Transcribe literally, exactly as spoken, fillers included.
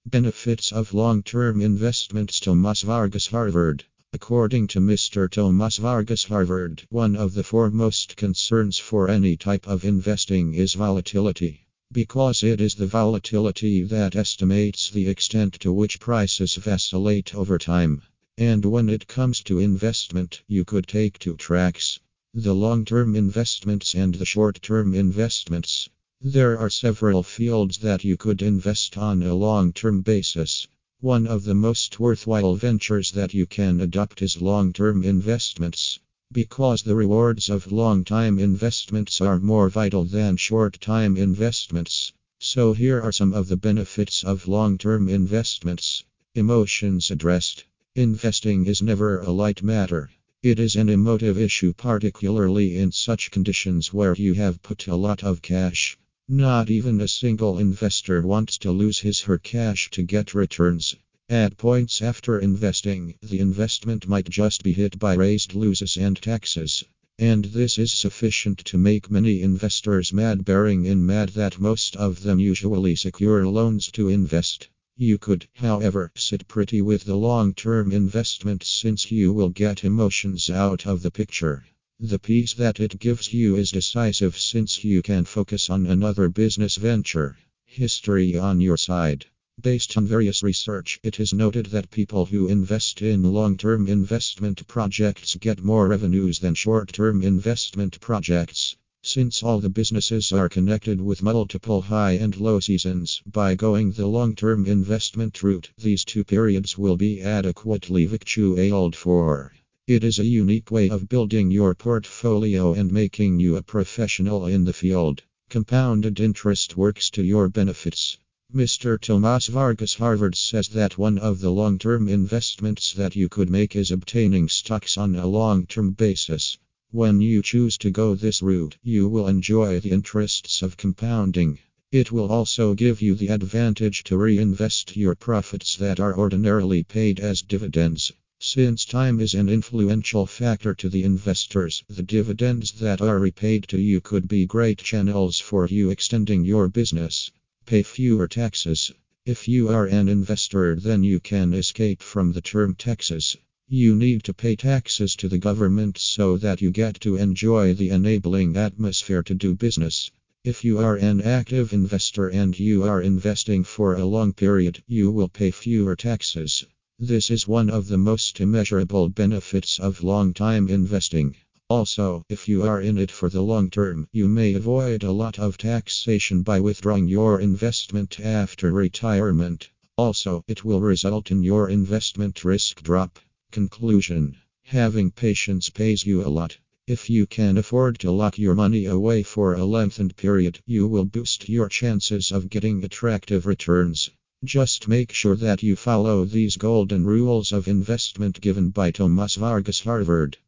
Benefits of long-term investments. Thomas Vargas, Harvard. According to Mister Thomas Vargas, Harvard, one of the foremost concerns for any type of investing is volatility, because it is the volatility that estimates the extent to which prices vacillate over time. And when it comes to investment, you could take two tracks: the long-term investments and the short-term investments. There are several fields that you could invest on a long-term basis. One of the most worthwhile ventures that you can adopt is long-term investments, because the rewards of long-time investments are more vital than short-time investments. So here are some of the benefits of long-term investments. Emotions addressed. Investing is never a light matter. It is an emotive issue, particularly in such conditions where you have put a lot of cash. Not even a single investor wants to lose his or her cash to get returns. At points after investing, the investment might just be hit by raised losses and taxes. And this is sufficient to make many investors mad, bearing in mind that most of them usually secure loans to invest. You could, however, sit pretty with the long-term investment, since you will get emotions out of the picture. The peace that it gives you is decisive, since you can focus on another business venture. History on your side. Based on various research, it is noted that people who invest in long-term investment projects get more revenues than short-term investment projects. Since all the businesses are connected with multiple high and low seasons, by going the long-term investment route, these two periods will be adequately victualled for. It is a unique way of building your portfolio and making you a professional in the field. Compounded interest works to your benefits. Mister Thomas Vargas, Harvard, says that one of the long-term investments that you could make is obtaining stocks on a long-term basis. When you choose to go this route, you will enjoy the interests of compounding. It will also give you the advantage to reinvest your profits that are ordinarily paid as dividends. Since time is an influential factor to the investors, the dividends that are repaid to you could be great channels for you extending your business. Pay fewer taxes. If you are an investor, then you can escape from the term taxes. You need to pay taxes to the government so that you get to enjoy the enabling atmosphere to do business. If you are an active investor and you are investing for a long period, you will pay fewer taxes. This is one of the most immeasurable benefits of long-time investing. Also, if you are in it for the long term, you may avoid a lot of taxation by withdrawing your investment after retirement. Also, it will result in your investment risk drop. Conclusion: having patience pays you a lot. If you can afford to lock your money away for a lengthened period, you will boost your chances of getting attractive returns. Just make sure that you follow these golden rules of investment given by Thomas Vargas, Harvard.